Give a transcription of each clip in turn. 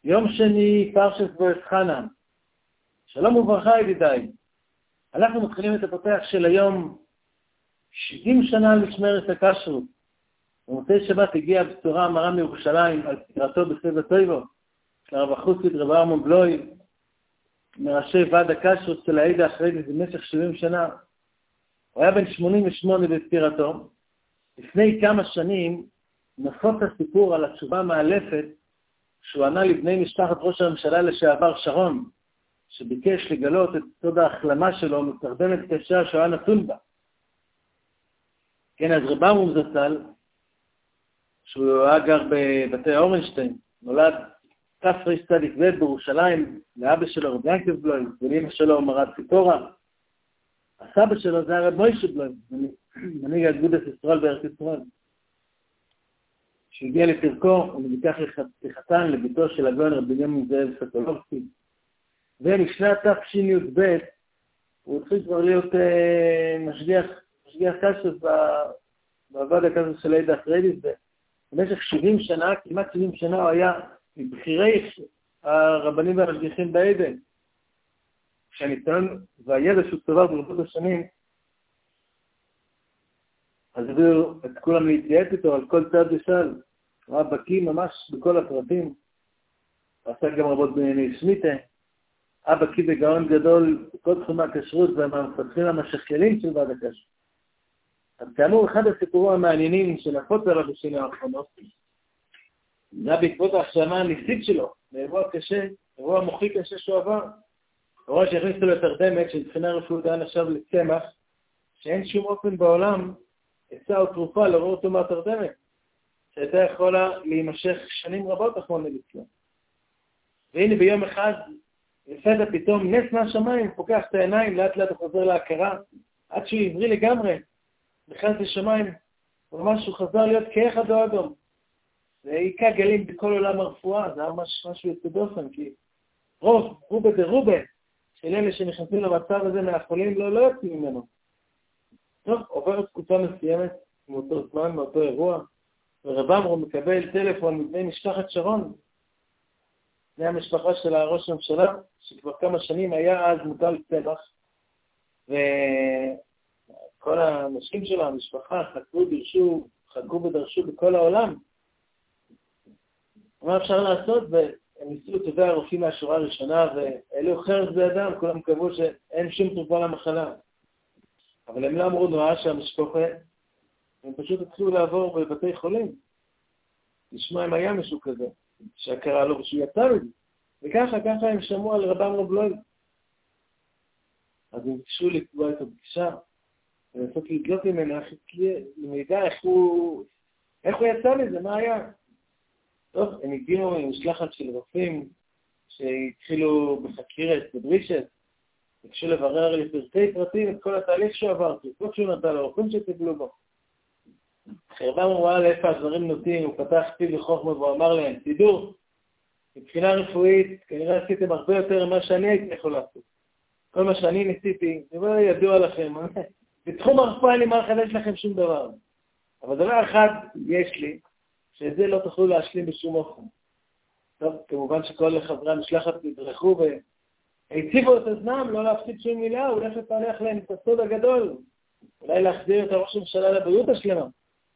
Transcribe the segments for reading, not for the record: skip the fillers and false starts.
יום שני, פרשת בועז חנה. שלום וברכה ידידיי. אנחנו מתחילים את הפותח של היום 70 שנה למשמרת הכשרות. במוצאי שבת הגיעה בשורה המרה מירושלים על פטירתו בסבב טויבו של הרב החוסית רב ארמון בלוי, מראשי ועד הכשרות של העדה החרדית במשך 70 שנה. הוא היה בן 88 בפטירתו. לפני כמה שנים נפוץ הסיפור על התשובה המאלפת שהוא ענה לבני משפחת ראש הממשלה לשעבר שרון, שביקש לגלות את סוד ההחלמה שלו מתרדמת קשה שהוא היה נתון בה. כן, אז רב ארמון זצ"ל, שהוא היה גר בבתי אורנשטיין, נולד תרצ"ב בירושלים, לאבא שלו רב ינקב בלוי, ולאמא שלו מרת ציפורה. הסבא שלו זה הרב מוישה בלוי, מנהיג אגודת ישראל בארץ ישראל. שהגיע לפרקו, הוא ניקח לחתן לביתו של הגאון רבי בנימין זאב סוקולובסקי. ומשנת תשי"ב הוא התחיל כבר להיות משגיח כשרות בעבודת הכשרות של העדה החרדית. במשך 70 שנה, כמעט 70 שנה, הוא היה מבכירי הרבנים והמשגיחים בעדה. כשהניסיון והידע שהוא צבר ברבות השנים, אז הביאו את כולם להתייעץ איתו על כל צד ושל. הוא היה בקיא ממש בכל הפרטים. הוא עשה גם רבות בענייני שמיטה. היה בקיא בגאון גדול בכל תחום הכשרות והמפתחים המשכלים של ועד הכשרות. אז כאמור, אחד הסיפורים המעניינים שנפוץ עליו בשנים האחרונות, זה בעקבות ההחלמה הניסית שלו, לאירוע קשה, אירוע מוחי קשה שהוא עבר. אירוע שהכניסו לו תרדמת שמבחינה רפואית היה נחשב לצמח, שאין שום אופן בעולם עצה או תרופה לעורר אותו מהתרדמת, שהייתה יכולה להימשך שנים רבות אחרון לביצוע. והנה ביום אחד, לפתע פתאום נס מהשמיים, פוקח את העיניים, לאט לאט הוא חוזר להכרה, עד שהוא עברי לגמרי, נכנס לשמיים, וממש הוא חזר להיות כאחד או אדום. זה עיקה גלים בכל עולם הרפואה, זה היה משהו יוצא דופן, כי רובה דרובה, של אלה שנכנסים למצב הזה מהחולים לא יוצאים ממנו. טוב, עוברת תקופה מסוימת מאותו זמן, מאותו אירוע, ורב ארמון מקבל טלפון מבני משפחת שרון, בני המשפחה של ראש הממשלה, שכבר כמה שנים היה אז מוטל צמח, וכל האנשים שלו, המשפחה, חגגו ודרשו בכל העולם. מה אפשר לעשות? והם ניסו את ידי הרופאים מהשורה הראשונה, ואלו חרס בידם, כולם קבעו שאין שום תרופה למחלה. אבל הם לא אמרו נורא שהמשפחה, הם פשוט התחילו לעבור בבתי חולים. לשמוע אם היה משהו כזה, שהקרה לו ושהוא יצא מזה. וככה הם שמעו על רב ארמון בלוי. אז הם ביקשו לקבוע את הפגישה, ולנסות לדלות ממנו, למידע איך הוא יצא מזה, מה היה. טוב, הם הגיעו עם משלחת של רופאים שהתחילו בחקירת, בדרישת, ביקשו לברר לפרטי פרטים את כל התהליך שהוא עבר, תרופות שהוא נתן לרופאים שטיפלו בו. רב ארמון ראה לאיפה הדברים נוטים, הוא פתח פיו לחוכמה והוא אמר להם, תדעו, מבחינה רפואית, כנראה עשיתם הרבה יותר ממה שאני הייתי יכול לעשות. כל מה שאני ניסיתי, זה לא ידוע לכם. בתחום הרפואה אני לא לחדש לכם שום דבר. אבל דבר אחד יש לי, שאת זה לא תוכלו להשלים בשום אופן. טוב, כמובן שכל חברי המשלחת נדרכו והציבו את הזנם, לא להפסיד שום מילה, הוא הולך לפענח להם את הסוד הגדול. אולי להחזיר את הראש הממשלה לבריאות השלמה.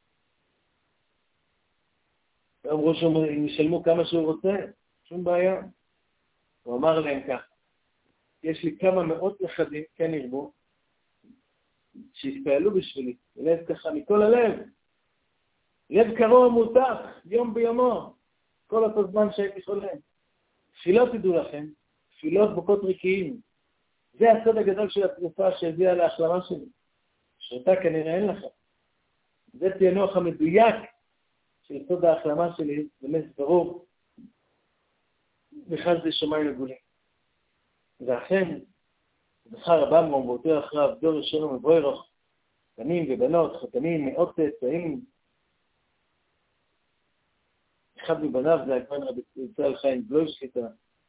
ואמרו שהם ישלמו כמה שהוא רוצה, שום בעיה. הוא אמר להם כך, יש לי כמה מאות נכדים, כן ירבו, שהתפעלו בשבילי, לב ככה מכל הלב. לב קרוב מותח, יום ביומו, כל אותו זמן שהייתי חולה. תפילות תדעו לכם, תפילות בוקות ריקיים. זה הסוד הגדול של התרופה שהביאה להחלמה שלי. שאותה כנראה אין לכם. זה פענוח המדויק של סוד ההחלמה שלי, באמת ברור. בכלל זה שמיים לגולים. ואכן, זכר רב ארמון באותו אחריו, דור ראשון ומבוירוך, בנים ובנות, חתנים, מאות צאצאים. אחד מבניו זה הגאון רבי צהל חיים בלוי שליטה,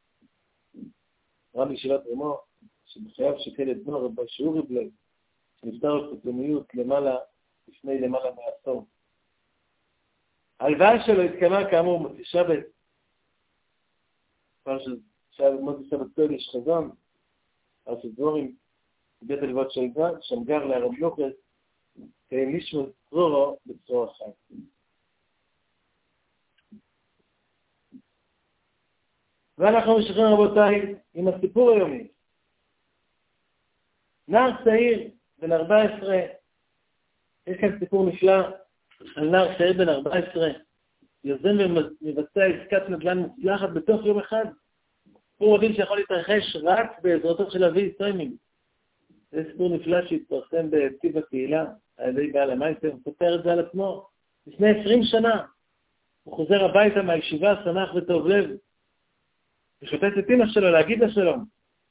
רב ישיבת רמו, שבחייו שכל את בנו רבי שאורי בלוי, שנפטר בפתאומיות לפני למעלה מעשור. ההלוואה שלו התקיימה כאמור מוצאי שבת, אפשר ללמוד בסבא קודש חזון, אז דבורים, בית הלוות שמגר להרב יוחס, נשמע צרורו בצרור החיים. ואנחנו ממשיכים רבותיי עם הסיפור היומי. נער צעיר בן 14, יש כאן סיפור נפלא על נער צעיר בן 14, יוזם ומבצע עסקת נדל"ן מוצלחת בתוך יום אחד. סיפור מדהים שיכול להתרחש רק בעזרתו של אבי סוימינג. זה סיפור נפלא שהתפרסם בטיב הקהילה על ידי בעל המייסר, הוא מספר את זה על עצמו. לפני 20 שנה הוא חוזר הביתה מהישיבה, שמח וטוב לב, ושופט את אמא שלו להגיד לה שלום.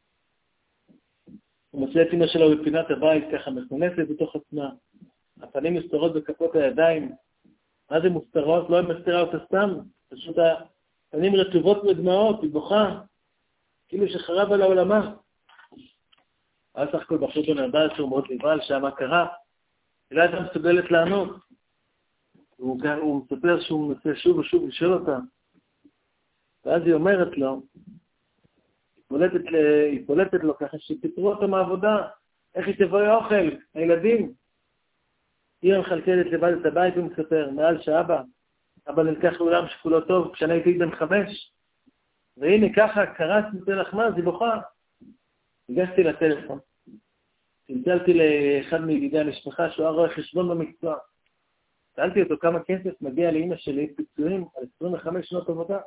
הוא מוצא את אמא שלו בפינת הבית, ככה מכונסת בתוך עצמה. הפנים מסתרות בכפות הידיים. מה זה מוסתרות? לא מסתירה אותה סתם. פשוט הפנים רטובות מדמעות, היא בוכה. כאילו שחרב על העולמה. אז סך הכל בחור בן 14 הוא מאוד נבהל שמה קרה. היא לא הייתה מסוגלת לענות. הוא מספר שהוא מנסה שוב ושוב לשאול אותה. ואז היא אומרת לו, היא פולטת לו ככה שתפרו אותה מהעבודה, איך היא תבוא אוכל, הילדים. היא מחלקלת לבד את הבית ומספר, מעל שאבא, אבא נלקח לעולם שכולו טוב כשאני הייתי בן 5, והנה ככה קרץ מפני לחמה, אז היא בוכה. הגשתי לטלפון, צלצלתי לאחד מידידי המשפחה שהוא רואה חשבון במקצוע. שאלתי אותו כמה כסף מגיע לאמא שלי פיצויים על 25 שנות עבודה.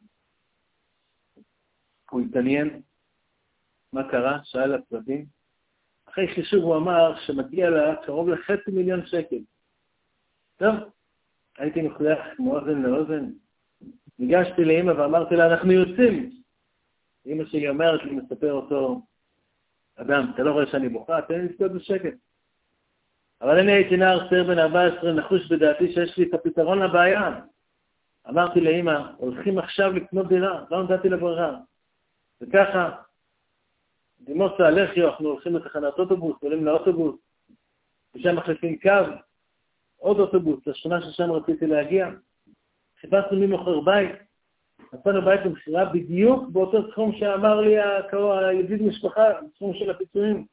הוא התעניין מה קרה, שאל לפרטים. אחרי חישוב הוא אמר שמגיע לה קרוב ל500,000 שקל. טוב, הייתי מחוייך מאוזן לאוזן. ניגשתי לאמא ואמרתי לה, אנחנו יוצאים. אמא שלי אומרת לי, מספר אותו, אדם, אתה לא רואה שאני בוכה, תן לי לזכות בשקט. אבל אני הייתי נער צעיר בן 14, נחוש בדעתי שיש לי את הפתרון לבעיה. אמרתי לאמא, הולכים עכשיו לקנות דירה, לא נתתי לברירה. וככה, דימוסה הלכיו, אנחנו הולכים לתחנת אוטובוס, עולים לאוטובוס, ושם מחליפים קו, עוד אוטובוס, לשכונה ששם רציתי להגיע. חיפשנו מי מוכר בית, נתנו בית למכירה בדיוק באותו סכום שאמר לי הידיד משפחה, סכום של הפיצויים.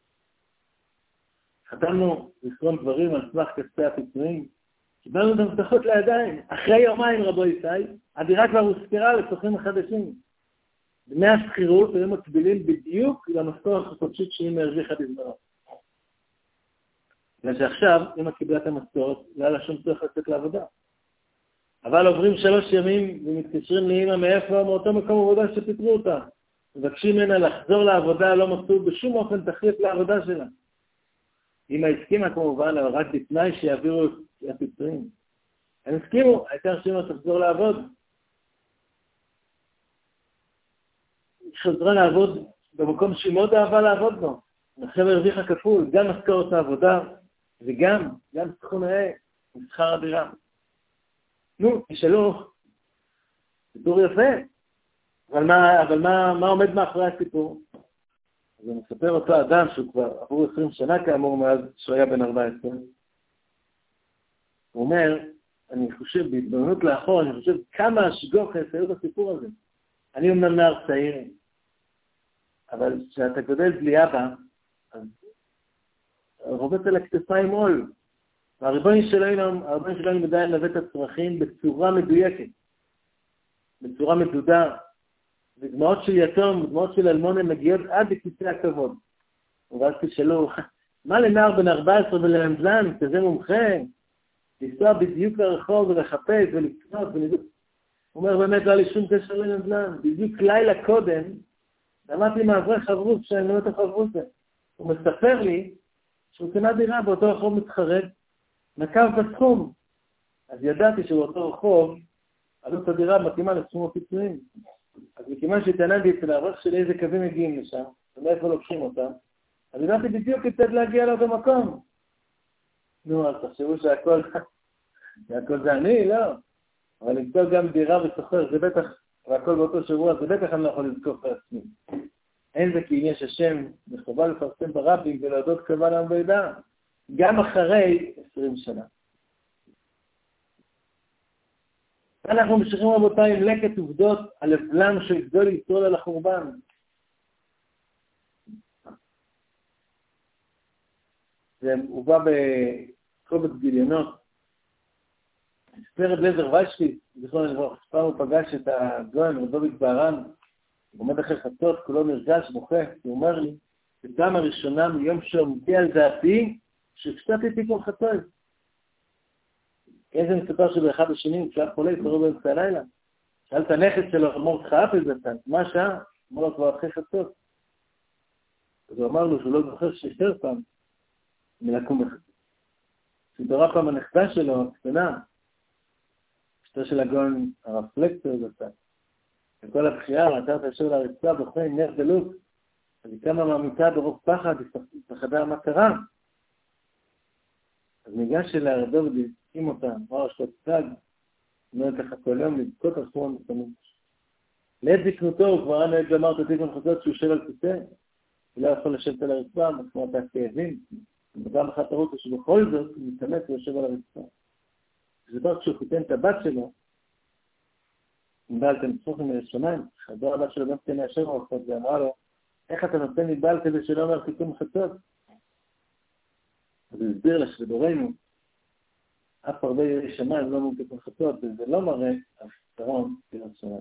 חתמנו לסכום דברים על סמך כספי הפיצויים, קיבלנו את המפתחות לידיים. אחרי יומיים רבו ישראל, הדירה כבר הושכרה לצרכים חדשים. דמי השכירות היו מקבילים בדיוק למשכורת החודשית שהיא הרוויחה בזמנו. בגלל שעכשיו, אמא קיבלה את המשכורת, לא היה לה שום צורך לצאת לעבודה. אבל עוברים 3 ימים ומתקשרים לאמא מאיפה, מאותו מקום עבודה שפיטרו אותה. מבקשים ממנה לחזור לעבודה, לא מצאו בשום אופן תחליף לעבודה שלה. אמא הסכימה כמובן, אבל רק בתנאי שיעבירו את הפיצויים. הם הסכימו, העיקר שאמא תחזור לעבוד. חזרה לעבוד במקום שהיא מאוד אהבה לעבוד בו. עכשיו הרוויחה כפול, גם משכורת העבודה, וגם סכום משכר הדירה. נו, תשאלו, סיפור יפה, אבל מה עומד מאחורי הסיפור? אז אני מספר אותו אדם שהוא כבר עבור 20 שנה כאמור מאז שהוא היה בן 14. הוא אומר, אני חושב, בהתבוננות לאחור, אני חושב כמה השגוחת היו בסיפור הזה. אני אומנם נער צעיר, אבל כשאתה גדל בלי אבא, אז רובץ על הכתפיים עול. והריבונו שלנו מדע לנווט את הצרכים בצורה מדויקת, בצורה מדודה. ודמעות של יתום, דמעות של אלמון, הן מגיעות עד לכיסא הכבוד. ואז תשאלו, מה לנער בן 14 ולנדל"ן, כזה מומחה, לנסוע בדיוק לרחוב ולחפש ולקנות הוא אומר, באמת לא היה לי שום קשר לנדל"ן. בדיוק לילה קודם, למדתי מעברי חברות שאני לא את החברות. הוא מספר לי שהוא קנה דירה באותו רחוב מתחרט, נקב בסכום. אז ידעתי שבאותו רחוב, עלות הדירה מתאימה לסכום הפיצויים. אז מכיוון שהתעניינתי אצל הערך שלי איזה קווים מגיעים לשם, ומאיפה לוקחים אותם, אז ידעתי בדיוק כיצד להגיע לאותו מקום. נו, אז תחשבו שהכל זה אני, לא. אבל למצוא גם דירה וסוחר, זה בטח, והכל באותו שבוע, זה בטח אני לא יכול לזכור את עצמי. אין זה כי אם יש השם, מחובה לפרסם ברבים ולהודות קרבה לנו בידע, גם אחרי 20 שנה. אנחנו ממשיכים רבותיי עם לקט עובדות על אבלם של גדול ישראל על החורבן. זה הובא בקובץ גיליונות. ספרד לזר ושתי, זכרון לברוך, פעם הוא פגש את הגויין רדוביק בהרן, הוא עומד אחרי חצות, כולו נרגש, בוכה, הוא אומר לי, בפעם הראשונה מיום שעומדי על דעתי, שפשטתי תיקון חצות. כן, זה מספר שבאחד השנים, כשהיה חולה, התעורר באמצע הלילה. שאל את הנכד שלו, אמר לך אפל זצן, מה השעה? אמר לו כבר אחרי חצות. אז הוא אמר לו שהוא לא זוכר שיותר פעם מלקום בחצות. שהתעוררה פעם הנכדה שלו, הקטנה, אשתו של הגאון הרפלקטור זצן. וכל הבחייה ראתה את השם להרצאה בוכה עם נר דלוק. אז היא קמה מהמיטה ברוב פחד, היא פחדה מה קרה. אז ניגש אליה הרדוב והסכים אותה, אמר שתות צג, אומרת לך כל יום לבכות אחרון ותמיד. לעת זקנותו הוא כבר היה גמר את התיקון חצות שהוא יושב על כיסא, הוא לא יכול לשבת על הרצפה, כמו את הכאבים, וגם אחת הרואה שבכל זאת הוא מתאמץ ויושב על הרצפה. זה דבר כשהוא חיתן את הבת שלו, עם בעל תמצוכים מהשמיים, חזר הבת שלו גם כן מהשם הרצות, ואמרה לו, איך אתה נותן לי בעל כזה שלא אומר תיקון חצות? אז הוא הסביר לה שבדורנו, אף הרבה ירי שמיים לא אומרים תיקון חצות, וזה לא מראה על פתרון תיקון שמיים.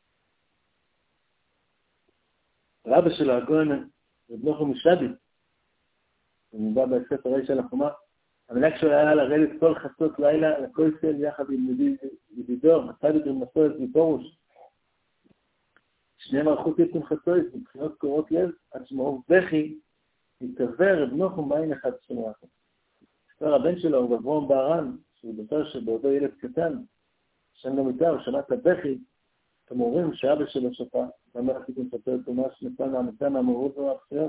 רבא שלו, הגויין, רב נוחם משבי, הוא נבא בספר ראש על החומה, המנהג שהוא היה לרדת כל חצות לילה לכויסל יחד עם ידידו, הצדיק עם מסורת מפורוש. שניהם ערכו תיקון חצות, מבחינות קורות לב, עד שמרוב בכי, התעבר רב נוחם בעין אחד שמוע אחת. ספר הבן שלו הוא אברהם בהרן, שהוא בטר שבעודו ילד קטן, שם גם איתה, הוא שמע את הבכי, אתם אומרים שאבא שלו שפה, ואמר תיקון חצות, הוא ממש נפל מהמיטה מהמורות והמחשיות.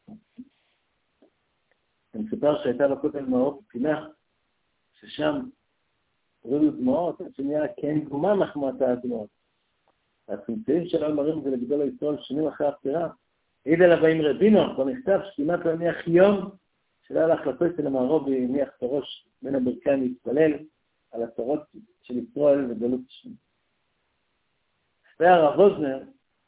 אני מספר שהייתה בכותל מערוב פינח, ששם הורידו דמעות, עד שנהיה כן גומה מחמתה הדמעות. והצמצעים שלנו מראים זה לגדול הישראל שנים אחרי הפטירה. העיד עליו האמרי בינו, במכתב שכמעט להניח יום, שלא היה להחלטות של המערוב והניח את הראש בין הברכיים להתפלל על הצרות של ישראל וגלות השם. והרב ווזנר,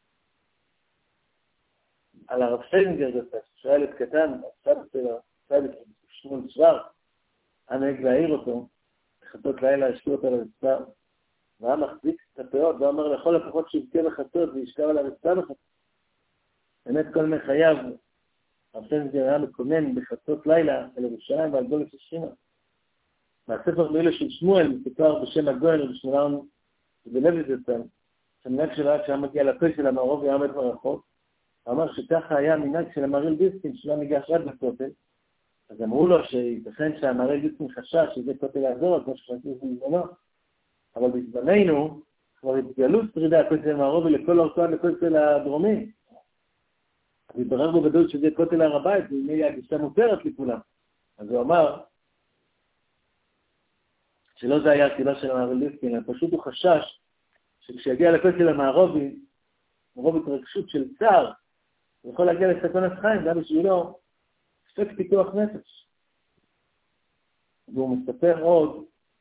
על הרב שלינגר דווקא, שהוא היה ילד קטן, הסבא שלו, סבא שמואל שוורץ, היה נהג להעיר אותו, לחצות לילה, השקיע אותו על הרצפה, והיה מחזיק את הפאות, ואומר לכל הפחות שיבכה בחצות וישכב על הרצפה בחצות. באמת כל מיני חייו, הרב שלינגר היה מקונן בחצות לילה על ירושלים ועל גולת השימה. מהספר מילה של שמואל, מסופר בשם הגויין ובשמואל ובלוויזרטל, שהמנהג שלו היה כשהיה מגיע לפה של המערוב והיה עומד מרחוק, הוא אמר שככה היה מנהג של המהר"ל דיסקין, שלא ניגש רק לכותל, אז אמרו לו שייתכן שהמהר"ל דיסקין חשש שזה כותל יעזור, כמו שחשבו בזמנו, אבל בזמננו כבר התגלו שרידי הכותל המערוב ולכל אורכו עד לכותל הדרומי. אז התברר בו גדול שזה כותל הר הבית, והנה הגישה מותרת לכולם. אז הוא אמר שלא זה היה הסיבה של המהר"ל דיסקין, אלא פשוט הוא חשש שכשיגיע לכותל המערובי, מרוב התרגשות של צער, הוא יכול להגיע לסכנת חיים, גם בשבילו ספק פיתוח נפש. והוא מספר עוד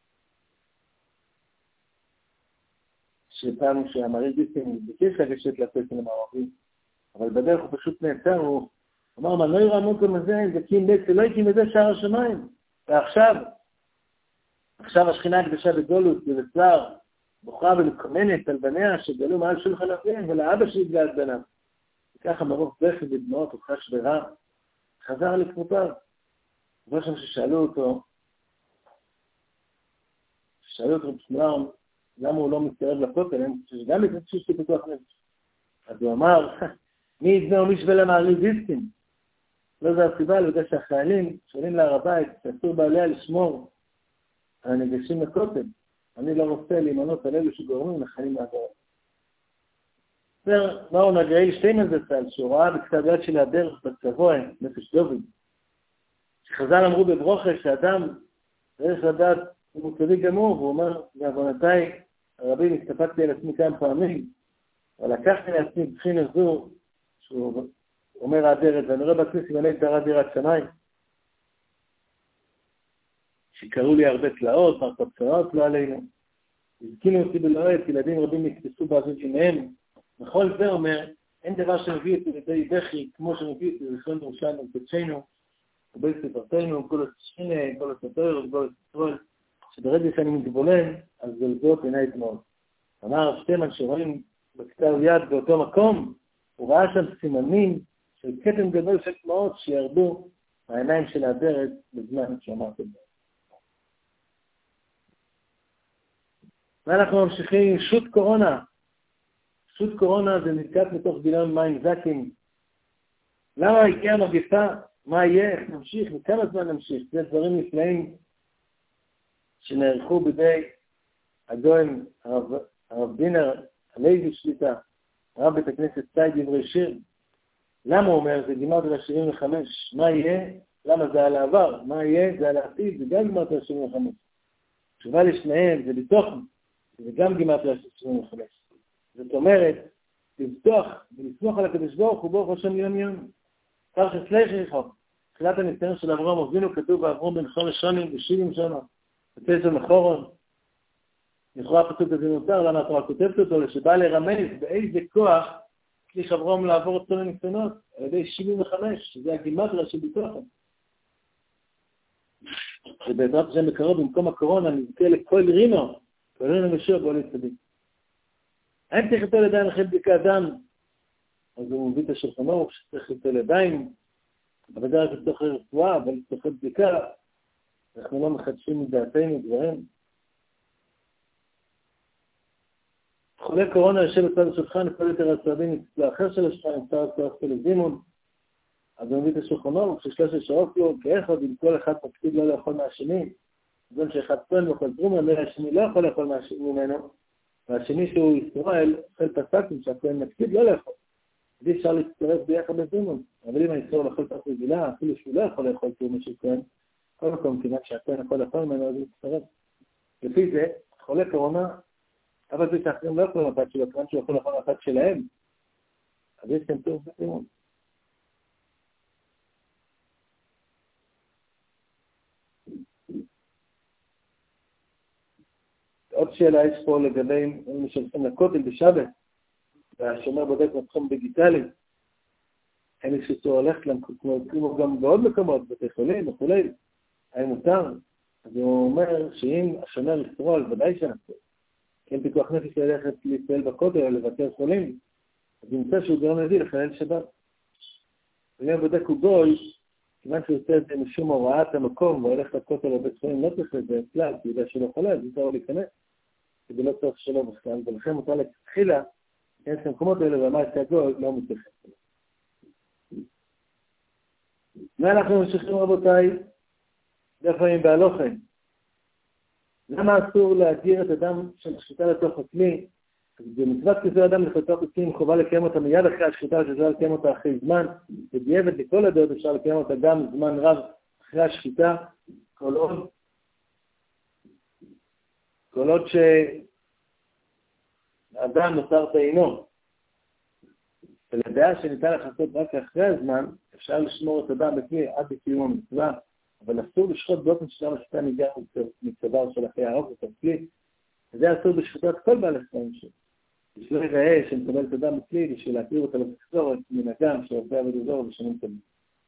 שפעם שהמהר"ל דיסקין ביקש לגשת לכותל המערבי, אבל בדרך הוא פשוט נעצר, הוא אמר, מה לא יראה המקום הזה, זה קים בית, לא יקים בזה שער השמיים. ועכשיו השכינה הקדושה בגולות ובצער, בוכה ומתקומנת על בניה שגלו מעל שולחן אביהם, ולאבא שהתגלה את בניו. וככה מרוב בכי בדמעות הוא חש ברע, חזר לכבותיו. ובשם ששאלו אותו בשמואל, למה הוא לא מתקרב לכותל, שגם התרגשו של פיתוח נפש. אז הוא אמר, מי יבנה ומי שווה למהר"ל דיסקין? לא זה הסיבה, בגלל שהחיילים שואלים להר הבית, שאסור בעליה לשמור על הניגשים לכותל. אני לא רוצה להימנות על אלו שגורמים לחיים מהדרך. מהו נגראיל שטיינמן זצ"ל, שהוא ראה בכתב יד של הדרך בצבוע, נפש דוד. שחז"ל אמרו בברוכה שאדם צריך לדעת אם הוא צדיק גמור, והוא אומר, בעוונותיי הרבים הסתפקתי על עצמי כמה פעמים, אבל לקחתי לעצמי בחינה זו, שהוא אומר האדרת, ואני רואה בעצמי סימני גדרה דירת שמיים, שקראו לי הרבה תלאות, מרפצאות לא עלינו. הזקינו אותי בלועד, ילדים רבים נקפצו בעזות עיניהם. בכל זה אומר, אין דבר שמביא אותי לידי בכי, כמו שמביא אותי לזכרון ירושלים על קודשנו, ובי ספרתנו, כל השכינה, כל הסתר, כל הסתרול, שברגע שאני מתבונן, אז זולגות עיניי דמעות. אמר הרב שטמן שרואים בכתב יד באותו מקום, הוא ראה שם סימנים של כתם גדול של דמעות שירדו מהעיניים של האדרת בזמן שאמרתי בו. ואנחנו ממשיכים, שוט קורונה. שוט קורונה זה נתקעת מתוך גיליון מים זקים. למה הגיעה מגפה? מה יהיה? איך נמשיך? וכמה זמן נמשיך? זה דברים נפלאים שנערכו בידי הגויים, הרב דינר, הלוי שליטה, הרב בית הכנסת צי דברי שיר. למה הוא אומר? זה גימרת ל-75. מה יהיה? למה זה על העבר? מה יהיה? זה על העתיד. זה גם גימרת ל-75. תשובה לשניהם, זה בתוך, זה גם גימרת ל-75. זאת אומרת, לבטוח ולסמוך על הקדוש ברוך הוא ברוך השם יום יום. כך שסלח יחוב. תחילת הניסיון של אברהם אבינו כתוב באברהם בן 5 שנים ו70 שנה. בפסח מחורון. לכאורה הפסוק הזה נותר, למה התורה כותבת אותו? שבא לרמז באיזה כוח יש אברהם לעבור את כל הניסיונות על ידי 75, שזה הגימטריה של ביטוחם. שבעזרת השם בקרוב במקום הקורונה נזכה לכל רינו, כל רינו משור בו לצדיק. האם צריך לתת ידיים אחרי בדיקה אדם? אז הוא מביא את השולחנו שצריך לתת ידיים, אבל זה רק לצורך רפואה, אבל לצורך בדיקה, אנחנו לא מחדשים מדעתנו דברים. חולה קורונה יושב בצד השולחן, כל יותר הצעדים לאחר של השולחן, נמצא הצורך של זימון, אז הוא מביא את השולחנו, כששלוש שעות לו, כאחד, אם כל אחד מקפיד לא לאכול מהשני, זאת שאחד פן וכל תרומה, השני לא יכול לאכול ממנו, והשני שהוא ישראל, אוכל פסקים שהכהן מקפיד לא לאכול. אז אפשר להצטרף ביחד בזימון, אבל אם האיסור לאכול פס רגילה, אפילו שהוא לא יכול לאכול תרומה של כהן, כל מקום כמעט שהכהן יכול לאכול ממנו, אז הוא יצטרף. לפי זה, חולה קורונה, אבל זה שאחרים לא יכולים לפת שלו, כיוון שהוא יכול לאכול לפת שלהם, אז יש כאן טוב בזימון. עוד שאלה יש פה לגבי מי שהולכים לכותל בשבת, והשומר בודק מתחום דיגיטלי, אין לי שצור הולכת להם, כמו גם בעוד מקומות, בתי חולים וכולי, היה מותר. אז הוא אומר שאם השומר יסרול, ודאי שנעשה, אם פיקוח נפש ללכת להתפעל בכותל או לבקר חולים, אז נמצא שהוא גרם לזה לחלל שבת. ואם בודק הוא גוי, כיוון שהוא עושה את זה משום הוראת המקום, והולך לכותל או בית חולים, לא צריך לזה כלל, כי יודע שלא חולה, אז יותר להיכנס. כדי לא צריך שלא בכלל, ולכן מותר לתחילה, להיכנס למקומות האלה, ואמר את הגוי, לא מתייחס. ואנחנו ממשיכים רבותיי, לפעמים בהלוכן. למה אסור להגיר את אדם של שחיטה לתוך הכלי? במצוות כזה אדם לחטוף הכלי, חובה לקיים אותה מיד אחרי השחיטה, שזה לקיים אותה אחרי זמן, בדיעבד לכל הדעות אפשר לקיים אותה גם זמן רב אחרי השחיטה, כל עוד שאדם נותר בעינו. ולדעה שניתן לחטות רק אחרי הזמן, אפשר לשמור את אדם בכלי עד לקיום המצווה, אבל אסור לשחוט באופן שגם השחיטה ניגע מצוואר של אחרי הרוב את הכלי, וזה אסור בשחיטת כל בעלי חיים שלו. בשביל ייראה שמקבל את אדם בכלי, בשביל להכיר אותה לתחזורת מן הגם שעובדי עבודתו ושנים טובים.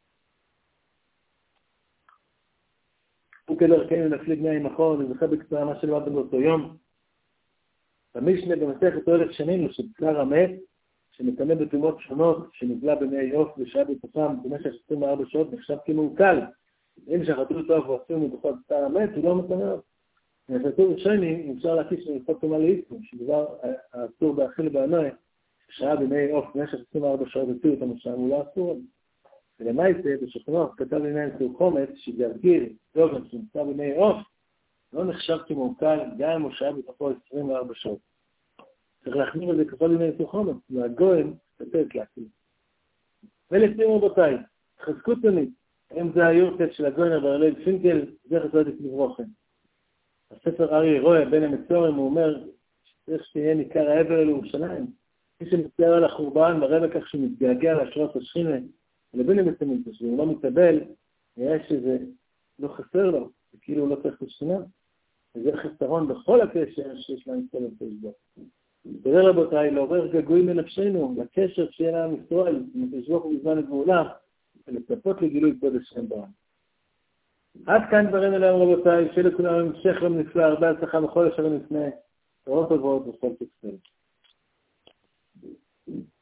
וכדרכנו נפליג מהי מחור, נזכה בקצרה מה שלמדנו באותו יום. במשנה במסכת תועלת שנינו שבקר המת, שמתאמה בתאומות שונות, שנגלה במי יוף ושעה בתוכם במשך 24 שעות, נחשב כמעוקל. אם שחטו טוב ועשו מתוכו בקר המת, הוא לא מתאמה. נפתו ראשונים, אפשר להקיש ללכות תאומה לאיסטום, שדבר האסור באכיל בענוי, ששעה במי יוף במשך 24 שעות הציעו את המשם, הוא לא אסור. ולמעשה, בשכנות כתב לעניין סור חומץ, שגרגיר, דוגן, שנמצא במי יוף, לא נחשב כמעוקל, גם אם הוא שעה בתוכו 24 שעות. צריך להכניס את זה ככל לעניין סור חומץ, והגויים תתת להכניס. ולסיום רבותיי, חזקו תמיד, אם זה היורקת של הגויינר והרלב פינקל, זה חסרת את מברוכם. הספר אריה רואה בין המצורים, הוא אומר שצריך שיהיה ניכר העבר אל ירושלים. מי שמצטער על החורבן מראה בכך שהוא מתגעגע להשראת השכינה, לבין המצורים, שהוא לא מתאבל, נראה שזה לא חסר לו, וכאילו הוא לא צריך לשכינה. וזה חסרון בכל הקשר שיש להם ישראל ותשבו. תראה רבותיי, לעורר געגועים מנפשנו, לקשר שיהיה לעם ישראל, ותשבו בזמן הגאולה, ולצפות לגילוי כבוד השם ברם. עד כאן דברים אליהם רבותיי, שיהיה לכולם המשך יום נפלא, הרבה הצלחה בכל אשר נפנה, תורות טובות וכל תקצר.